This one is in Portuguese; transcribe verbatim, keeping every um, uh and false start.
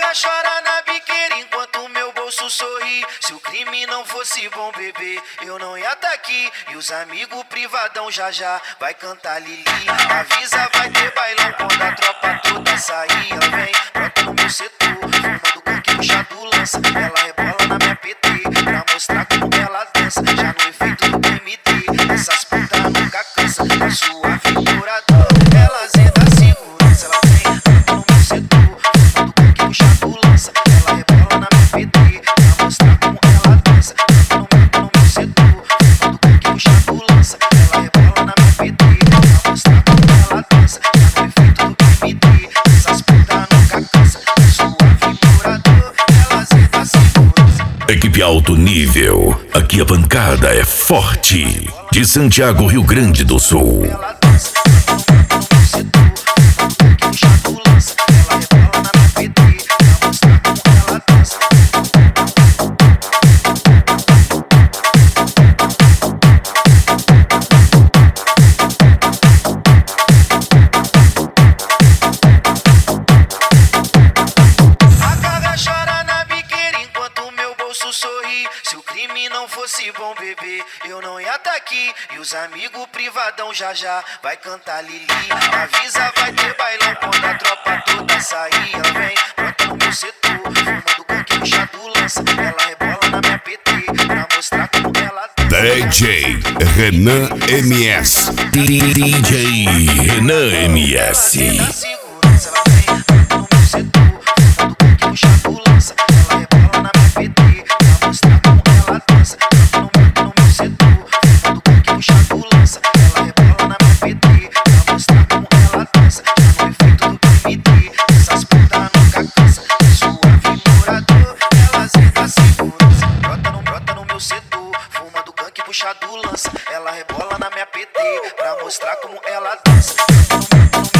gaga chora na biqueira enquanto meu bolso sorri. Se o crime não fosse bom, bebê, eu não ia tá aqui. E os amigos privadão já já vai cantar Lili. Avisa, vai ter bailão quando a tropa toda sair. Ela vem, brota no meu setor, fumando coquinho, chá do lança. Ela rebola na minha P T pra mostrar como ela dança. Já no efeito do M D, essas putas nunca cansa. A sua figuradão, ela zeda a segurança. Ela vem, brota no meu setor, fumando coquinho, chá do lança. Ela rebola na minha P T pra mostrar como ela dança. Brota no, no meu setor, fumando coquinho, chá do lança. Ela rebola na minha P T pra mostrar como ela dança. Já no efeito do M D, essas putas nunca cansa. A sua figuradão, ela zeda a segurança. Equipe alto nível, aqui a bancada é forte. De Santiago, Rio Grande do Sul. Ela dança, no setor, fumando coquinho, chá do lança. Ela rebola na minha P T pra mostrar como ela dança. A gaga chora na biqueira enquanto meu bolso sorri. Se o crime não fosse bom, bebê, eu não ia tá aqui. E os amigos privadão já já vai cantar Lili. Avisa, vai ter bailão quando a tropa toda sair. Ela vem, brota no meu setor, fumando coquinho, chá do lança. Ela rebola na minha P T pra mostrar como ela dança. D J Renan M S. D J Renan M S. Segurança, ela vem, brota no meu setor, fumando coquinho, chá do lança. Ela rebola na minha P T pra mostrar como ela dança. Brota no, no meu setor, fumando coquinho, chá do lança. Ela rebola na minha P T pra mostrar como ela dança. Já no efeito do M D, essas putas nunca cansa. Sua figurador, ela zeda a segurança. Brota no, brota no meu setor, fumando canque, puxa do lança. Ela rebola na minha P T pra mostrar como ela dança. Brota no, no